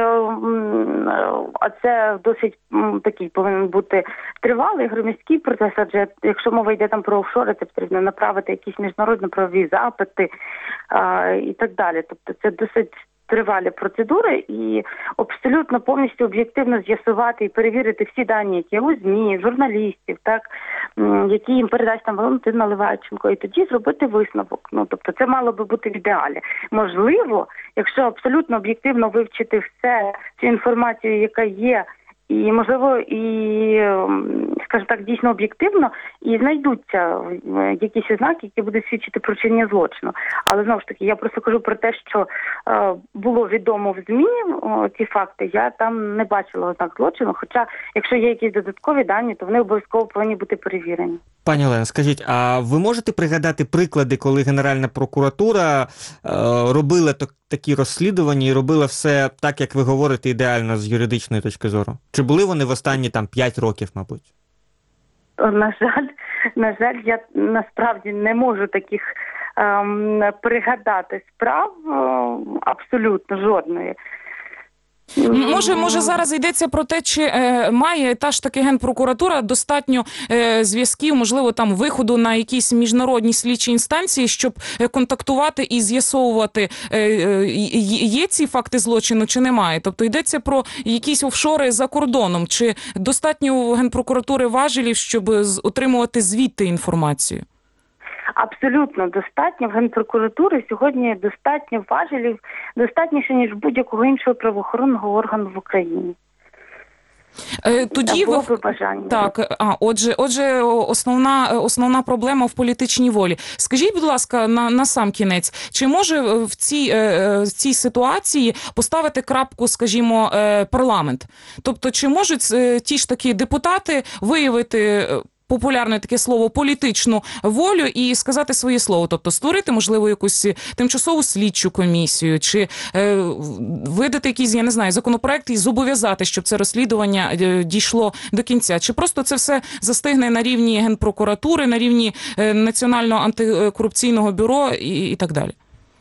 а це досить такий повинен бути тривалий громадський процес, адже якщо мова йде там про офшори, це потрібно направити якісь міжнародно-правові запити а, і так далі. Тобто це досить тривалі процедури і абсолютно повністю об'єктивно з'ясувати і перевірити всі дані, які у ЗМІ, журналістів, так, які їм передасть там Валентин Наливайченко, і тоді зробити висновок. Ну, тобто це мало би бути в ідеалі. Можливо, якщо абсолютно об'єктивно вивчити все, цю інформацію, яка є, і, можливо, і, скажімо так, дійсно об'єктивно, і знайдуться якісь ознаки, які будуть свідчити про вчинення злочину. Але, знову ж таки, я просто кажу про те, що е, було відомо в ЗМІ о, ці факти, я там не бачила ознак злочину, хоча, якщо є якісь додаткові дані, то вони обов'язково повинні бути перевірені. Пані Олено, скажіть, а ви можете пригадати приклади, коли Генеральна прокуратура е, робила так, такі розслідування і робила все так, як ви говорите, ідеально з юридичної точки зору? Чи були вони в останні там п'ять років, мабуть? На жаль, на жаль, я насправді не можу таких ем, пригадати справ ем, абсолютно жодної. Може, може зараз йдеться про те, чи е, має та ж таки Генпрокуратура достатньо е, зв'язків, можливо, там виходу на якісь міжнародні слідчі інстанції, щоб е, контактувати і з'ясовувати, е, е, є ці факти злочину чи немає. Тобто йдеться про якісь офшори за кордоном, чи достатньо у Генпрокуратури важелів, щоб отримувати звідти інформацію? Абсолютно достатньо. В Генпрокуратури сьогодні достатньо важелів, достатніше, ніж будь-якого іншого правоохоронного органу в Україні. Тоді ви... Так, а, отже, отже, основна, основна проблема в політичній волі. Скажіть, будь ласка, на, на сам кінець, чи може в цій, в цій ситуації поставити крапку, скажімо, парламент? Тобто, чи можуть ті ж такі депутати виявити популярне таке слово політичну волю і сказати своє слово, тобто створити, можливо, якусь тимчасову слідчу комісію, чи е, видати якийсь, я не знаю, законопроект і зобов'язати, щоб це розслідування е, дійшло до кінця, чи просто це все застигне на рівні Генпрокуратури, на рівні е, Національного антикорупційного бюро і, і так далі?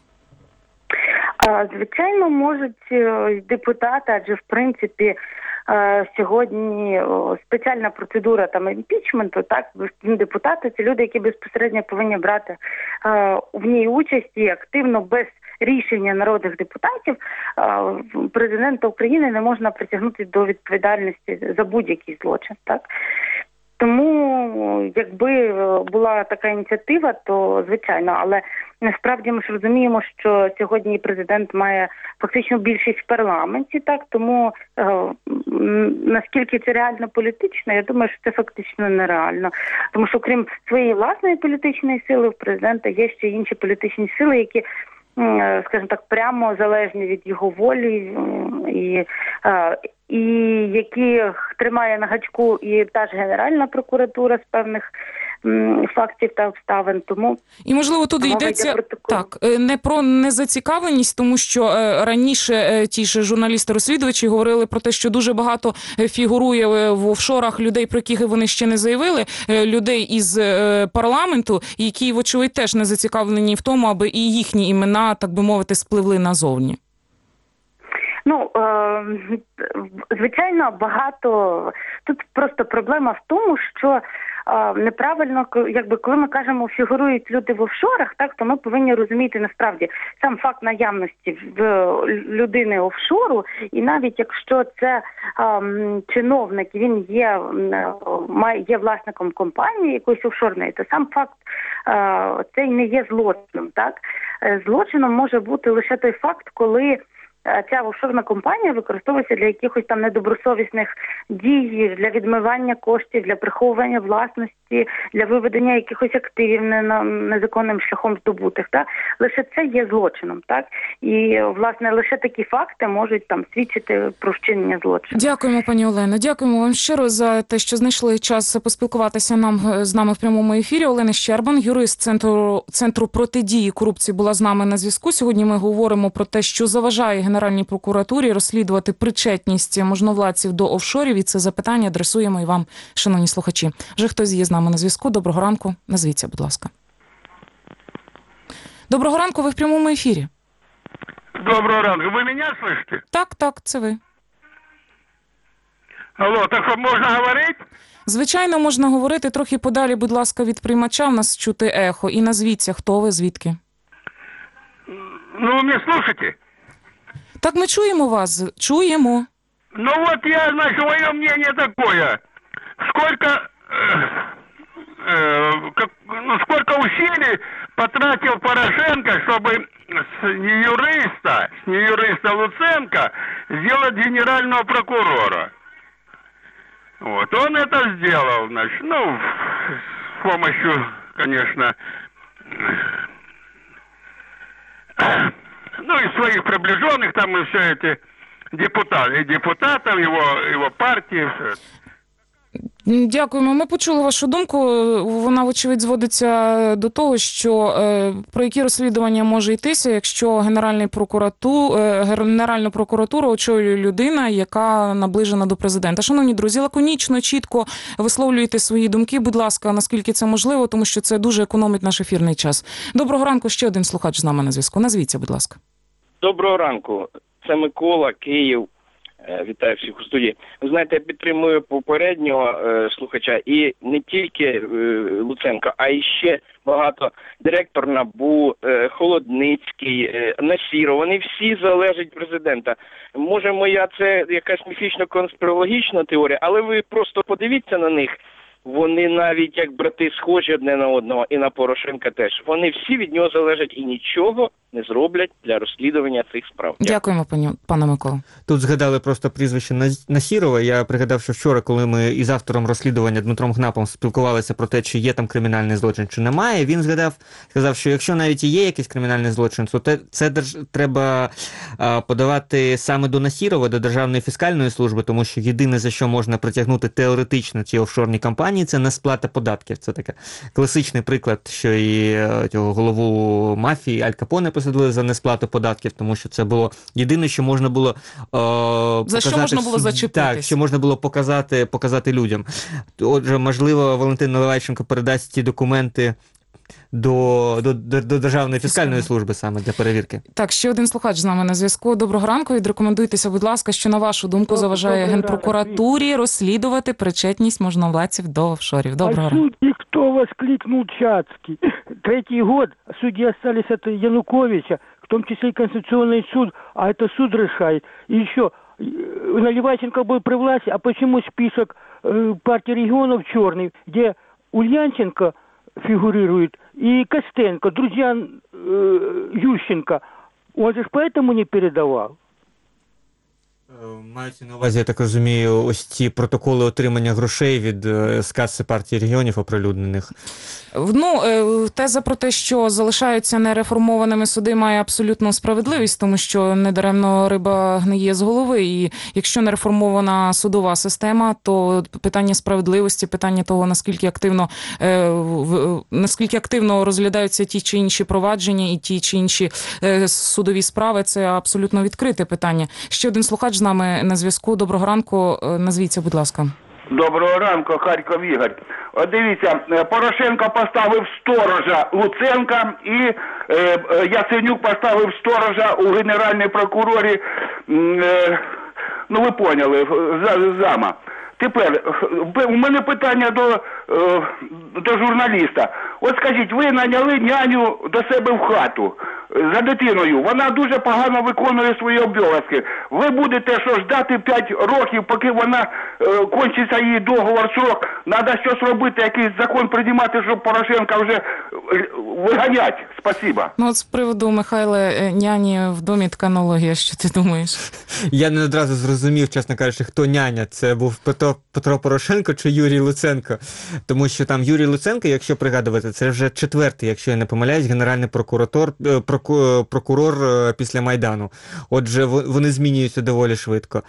Звичайно, можуть депутати, адже в принципі сьогодні спеціальна процедура там імпічменту, так, депутати – це люди, які безпосередньо повинні брати в ній участь і активно без рішення народних депутатів президента України не можна притягнути до відповідальності за будь-який злочин, так. Тому, якби була така ініціатива, то звичайно, але насправді ми ж розуміємо, що сьогодні президент має фактично більшість в парламенті, так, тому е, наскільки це реально політично, я думаю, що це фактично нереально. Тому що крім своєї власної політичної сили, в президента є ще інші політичні сили, які, скажімо так, прямо залежні від його волі і, і які тримає на гачку і та ж Генеральна прокуратура з певних м, фактів та обставин. Тому І, можливо, тут мова йдеться йде про таку- так, е, не про незацікавленість, тому що е, раніше е, ті ж журналісти-розслідувачі говорили про те, що дуже багато е, фігурує е, в офшорах людей, про яких вони ще не заявили, е, людей із е, парламенту, які, вочевидь, теж не зацікавлені в тому, аби і їхні імена, так би мовити, спливли назовні. Ну, е, звичайно, багато. Тут просто проблема в тому, що е, неправильно, якби коли ми кажемо, фігурують люди в офшорах, так, то ми повинні розуміти насправді сам факт наявності в людини офшору, і навіть якщо це е, чиновник, він є, має є власником компанії якоїсь офшорної, то сам факт е, цей не є злочином. Так, злочином може бути лише той факт, коли ця офшорна компанія використовується для якихось там недобросовісних дій, для відмивання коштів, для приховування власності, для виведення якихось активів незаконним шляхом здобутих. Так? Лише це є злочином. Так? І, власне, лише такі факти можуть там свідчити про вчинення злочину. Дякуємо, пані Олено. Дякуємо вам щиро за те, що знайшли час поспілкуватися нам з нами в прямому ефірі. Олена Щербан, юрист Центру, Центру протидії корупції, була з нами на зв'язку. Сьогодні ми говоримо про те, що заважає Генеральній прокуратурі розслідувати причетність можновладців до офшорів. І це запитання адресуємо і вам, шановні слухачі. Вже хтось є з нами на зв'язку. Доброго ранку. Назвіться, будь ласка. Доброго ранку, ви в прямому ефірі. Доброго ранку. Ви мене слышите? Так, так, це ви. Алло, так що можна говорити? Звичайно, можна говорити. Трохи подалі, будь ласка, від приймача. В нас чути ехо. І назвіться, хто ви, звідки. Ну, ви мене слушаєте? Так, ми чуємо вас. Чуємо. Ну вот я, значит, мое мнение такое. Сколько, э, э, как, ну, сколько усилий потратил Порошенко, чтобы с неюриста, с неюриста Луценко сделать генерального прокурора. Вот, он это сделал, значит, ну, с помощью, конечно, ну, и своих приближенных, там, и все эти депутаты, и депутатов, его, его партии, все это. Дякуємо. Ми почули вашу думку. Вона, вочевидь, зводиться до того, що е, про які розслідування може йтися, якщо Генеральний прокурату, е, Генеральну прокуратуру очолює людина, яка наближена до президента. Шановні друзі, лаконічно, чітко висловлюйте свої думки, будь ласка, наскільки це можливо, тому що це дуже економить наш ефірний час. Доброго ранку, ще один слухач з нами на зв'язку. Назвіться, будь ласка. Доброго ранку. Це Микола, Київ. Вітаю всіх у студії. Ви знаєте, я підтримую попереднього е, слухача, і не тільки е, Луценко, а і ще багато. Директор НАБУ, е, Холодницький, е, Насіров, вони всі залежать від президента. Може, моя це якась міфічно-конспірологічна теорія, але ви просто подивіться на них. Вони навіть як брати схожі одне на одного, і на Порошенка теж. Вони всі від нього залежать і нічого не зроблять для розслідування цих справ. Дякуємо, пані, пане Микола. Тут згадали просто прізвище Насірова. Я пригадав, що вчора, коли ми із автором розслідування Дмитром Гнапом спілкувалися про те, чи є там кримінальний злочин, чи немає, він згадав, сказав, що якщо навіть і є якийсь кримінальний злочин, то це, це держ... треба а, подавати саме до Насірова, до Державної фіскальної служби, тому що єдине, за що можна притягнути теоретично ці офшорні компанії, це несплата податків. Це такий класичний приклад, що і цього голову мафії Аль Капоне посадили за несплату податків, тому що це було єдине, що можна було о, за показати, що можна було зачепитись. Так, що можна було показати, показати людям. Отже, можливо, Валентин Наливайченко передасть ці документи до, до, до, до Державної фіскальної служби саме для перевірки. Так, ще один слухач з нами на зв'язку. Доброго ранку. Відрекомендуйтеся, будь ласка, що, на вашу думку, заважає Генпрокуратурі розслідувати причетність можновладців до офшорів. Доброго а ранку. судьи кто воскликнул Чацкий? Третий год судьи остались от Януковича, в том числе и Конституционный суд, а это суд решает. И еще, Наливайченко был при власти, а почему список э, партии регионов черный, где Ульянченко фигурирует и Костенко, друзья э, Ющенко, он же поэтому не передавал. Мається на увазі, я так розумію, ось ці протоколи отримання грошей від е, з каси партії регіонів оприлюднених. Ну, е, теза про те, що залишаються нереформованими суди, має абсолютну справедливість, тому що недаремно риба гниє з голови. І якщо не реформована судова система, то питання справедливості, питання того, наскільки активно, е, в, наскільки активно розглядаються ті чи інші провадження і ті чи інші е, судові справи, це абсолютно відкрите питання. Ще один слухач з нами на зв'язку. Доброго ранку. Назвіться, будь ласка. Доброго ранку, Харків Ігор. От дивіться, Порошенко поставив сторожа Луценка і е, Яценюк поставив сторожа у Генеральній прокурорі, е, ну ви поняли, зама. Тепер, у мене питання до, до журналіста. От скажіть, ви наняли няню до себе в хату за дитиною. Вона дуже погано виконує свої обов'язки. Ви будете що, ждати п'ять років, поки вона е, кончиться її договор, срок. Треба щось робити, якийсь закон приймати, щоб Порошенка вже виганять. Спасибо. Ну от з приводу, Михайле, няні в домі тканологія, що ти думаєш? Я не одразу зрозумів, чесно кажучи, хто няня. Це був Петро, Петро Порошенко чи Юрій Луценко? Тому що там Юрій Луценко, якщо пригадувати, це вже четвертий, якщо я не помиляюсь, генеральний прокуратор, проку, прокурор після Майдану. Отже, вони змінюються доволі швидко.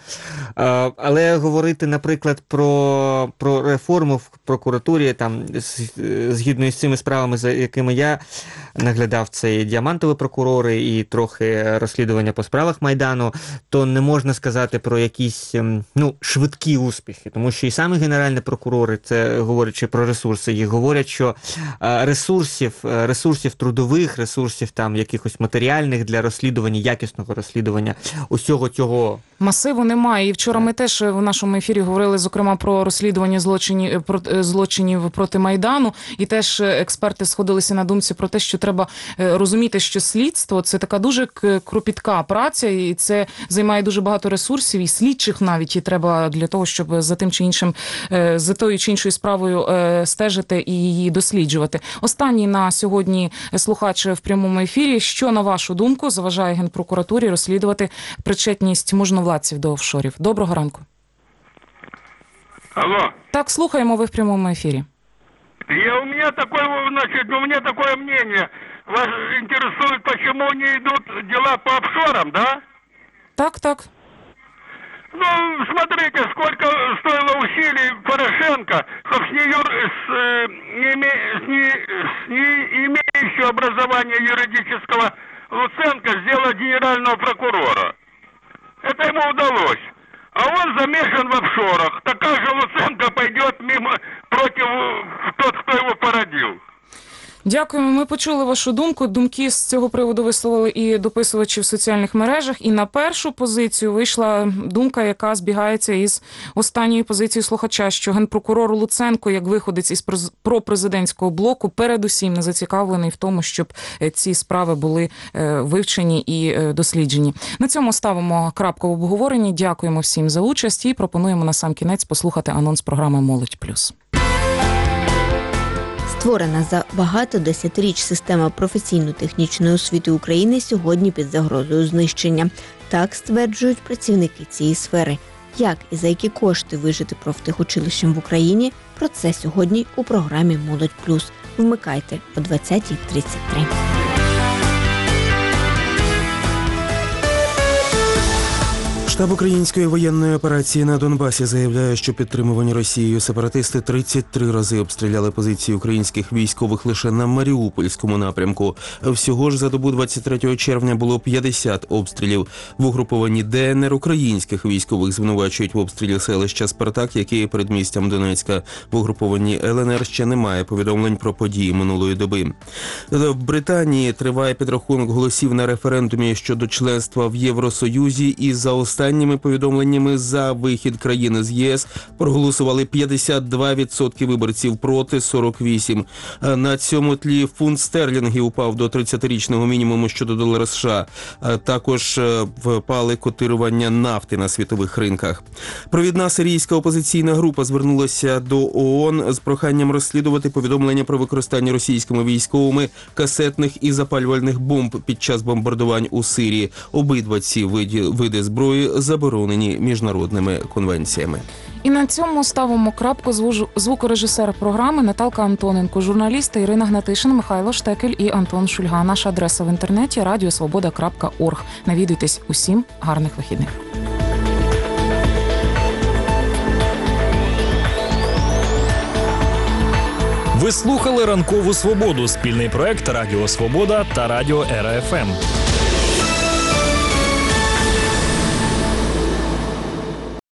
Але говорити, наприклад, про, про реформу в прокуратурі, там, згідно із цими справами, за якими я наглядав, це і діамантові прокурори, і трохи розслідування по справах Майдану, то не можна сказати про якісь, ну, швидкі успіхи. Тому що і самі генеральні прокурори, це говорячи про ресурси, їх говорять, що ресурсів, ресурсів трудових, ресурсів там якихось матеріальних для розслідування, якісного розслідування усього цього масиву немає. І вчора ми теж в нашому ефірі говорили, зокрема, про розслідування злочинів, про, злочинів проти Майдану. І теж експерти сходилися на думці про те, що треба розуміти, що слідство – це така дуже кропітка праця, і це займає дуже багато ресурсів, і слідчих навіть, і треба для того, щоб за тим чи іншим, за тою чи іншою справою стежити і її досліджувати. Останній на сьогодні слухач в прямому ефірі. Що, на вашу думку, заважає Генпрокуратурі розслідувати причетність можновладців до офшорів? Доброго ранку. Алло. Так, слухаємо, ви в прямому ефірі. Я, у меня такое, значит, у меня такое мнение. Вас интересует, почему не идут дела по офшорам, да? Так, так. Ну, смотрите, сколько стоило усилий Порошенко, чтобы с, нее, с, не, име, с, не, с не имеющего образования юридического Луценко сделать генерального прокурора. Это ему удалось. А он замешан в офшорах. Такая же Луценко пойдет мимо против тот, кто его породил. Дякуємо. Ми почули вашу думку. Думки з цього приводу висловили і дописувачі в соціальних мережах. І на першу позицію вийшла думка, яка збігається із останньою позицією слухача, що генпрокурор Луценко, як виходець із пропрезидентського блоку, передусім не зацікавлений в тому, щоб ці справи були вивчені і досліджені. На цьому ставимо крапку в обговоренні. Дякуємо всім за участь і пропонуємо на сам кінець послухати анонс програми «Молодь плюс». Створена за багато десятиріч система професійно-технічної освіти України сьогодні під загрозою знищення. Так стверджують працівники цієї сфери. Як і за які кошти вижити профтехучилищем в Україні – про це сьогодні у програмі «Молодь плюс». Вмикайте о двадцятій тридцять три. Штаб української воєнної операції на Донбасі заявляє, що підтримувані Росією сепаратисти тридцять три рази обстріляли позиції українських військових лише на Маріупольському напрямку. Всього ж за добу двадцять третього червня було п'ятдесят обстрілів. В угрупованні Де Ен Ер українських військових звинувачують в обстрілі селища Спартак, яке є передмістям Донецька. В угрупованні Ел Ен Ер ще немає повідомлень про події минулої доби. В Британії триває підрахунок голосів на референдумі щодо членства в Євросоюзі, і за останніми повідомленнями за вихід країни з Є С проголосували п'ятдесят два відсотки виборців, проти сорок вісім. На цьому тлі фунт стерлінгів упав до тридцятирічного мінімуму щодо долара США. Також впали котирування нафти на світових ринках. Провідна сирійська опозиційна група звернулася до О О Н з проханням розслідувати повідомлення про використання російськими військовими касетних і запалювальних бомб під час бомбардувань у Сирії. Обидва ці види, види зброї заборонені міжнародними конвенціями. І на цьому ставимо крапку. Звуж- Звукорежисер програми Наталка Антоненко, журналісти Ірина Гнатишин, Михайло Штекель і Антон Шульга. Наша адреса в інтернеті – радіосвобода крапка орг. Навідуйтесь. Усім гарних вихідних. Ви слухали «Ранкову свободу» – спільний проект Радіо Свобода та Радіо Ера Еф Ем.